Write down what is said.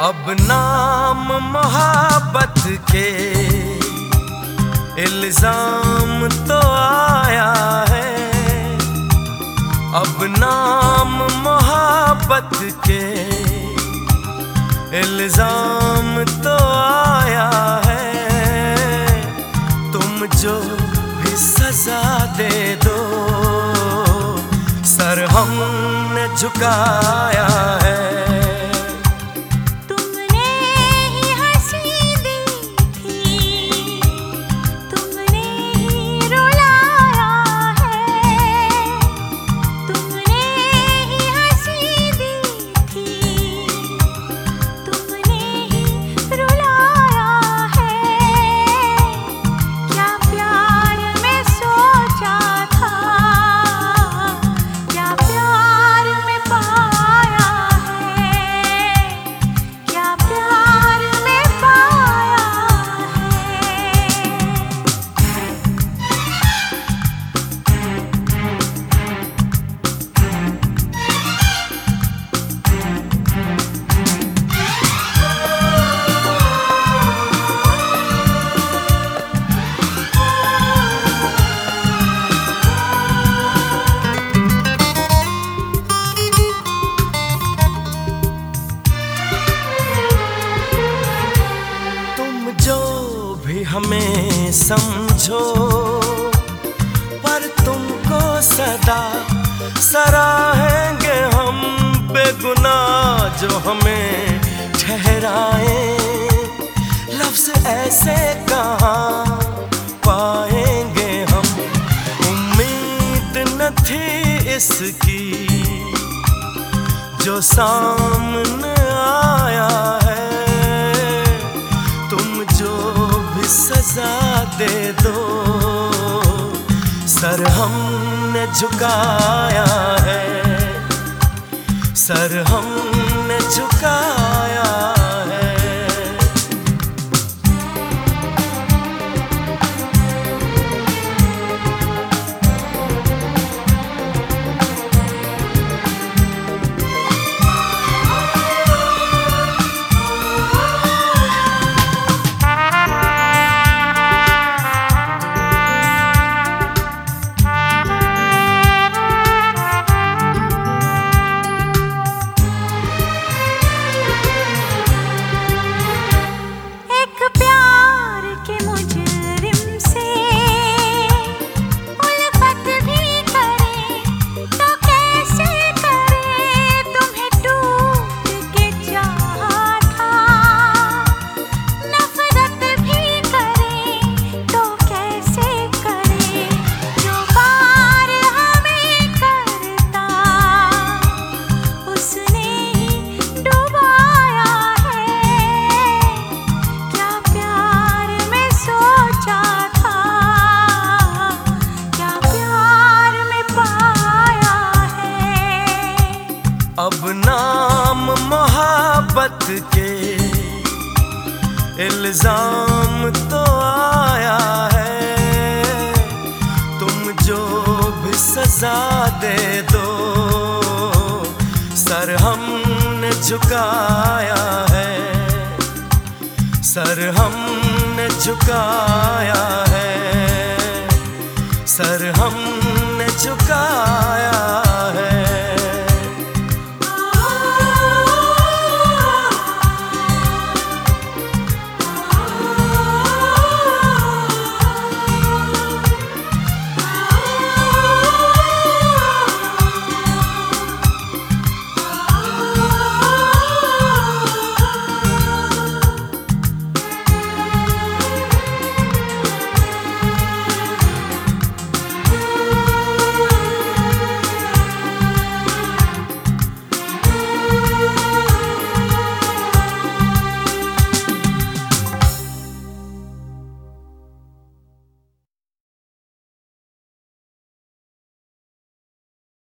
अब नाम मोहब्बत के इल्जाम तो आया है। अब नाम मोहब्बत के इल्जाम तो आया है। तुम जो भी सजा दे दो, सर हमने झुकाया है। हमें समझो पर तुमको सदा सराहेंगे हम, बेगुनाह जो हमें ठहराए। लफ्ज़ ऐसे कहाँ पाएंगे हम, उम्मीद न थी इसकी जो सामने आया है। तुम जो सजा दे दो, सर हमने झुकाया है। सर हमने झुकाया है। अब नाम मोहब्बत के इल्जाम तो आया है। तुम जो भी सजा दे दो, सर हमने झुकाया है। सर हमने झुकाया है।